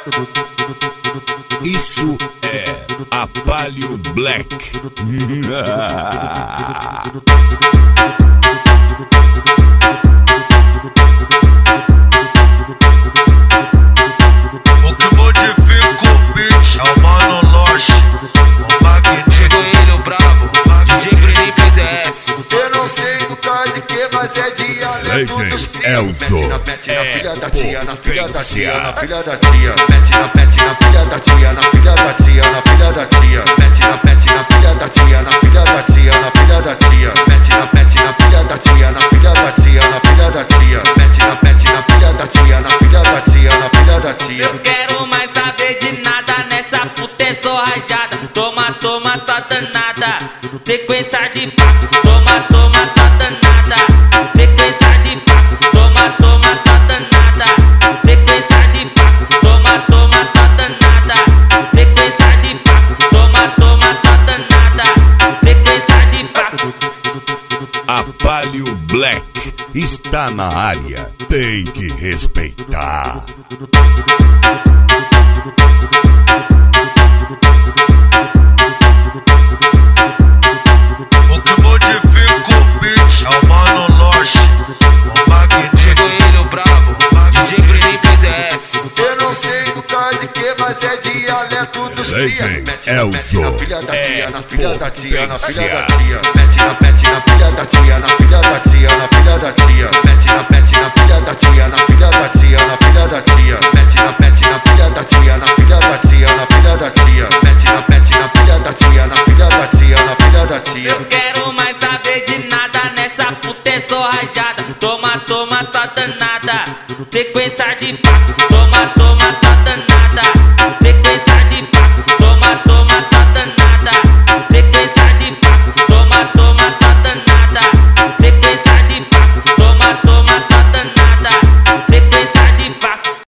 Isso é a Palio Black. O que modifica o beat é o Mano Loche, o magnífico. Chegou ele, o brabo, DJ Bruninho PZS. Eu não sei nunca de que, mas é dialeto dos cria. Elzo. Mete na filha da tia, na filha da tia, na filha da tia. Mete na filha da tia, na filha da tia, na filha da tia. Mete na filha da tia, na filha da tia, na filha da tia. Mete na filha da tia, na filha da tia, na filha da tia. Mete na filha da tia, na filha da tia, na filha da tia. Eu quero mais saber de nada nessa puta é só rajada. Toma, toma, só danada. Sequência de papo, toma, toma, só danada. Sequência de papo, toma, toma, só danada. Sequência de papo, toma, toma, só danada. Sequência de papo, toma, toma, só danada. Sequência de papo. A Palio Black está na área, tem que respeitar. O que modifica o beat é o Mano Loche, o magnífico. Chegou ele, o brabo, DJ Bruninho PZS. Eu não sei nunca de que, mas é dialeto dos cria. Mete na filha da tia, na filha da tia, na filha da tia. Mete na filha da tia, na filha da tia, na filha da tia. Mete na filha da tia, na filha da tia, na filha da tia. Mete na filha da tia, na filha da tia, na filha da tia. Mete na filha da tia, na filha da tia, na filha da tia. Eu quero mais saber de nada nessa puta é só rajada. Toma, toma, só danada. Sequência de papo, toma, toma.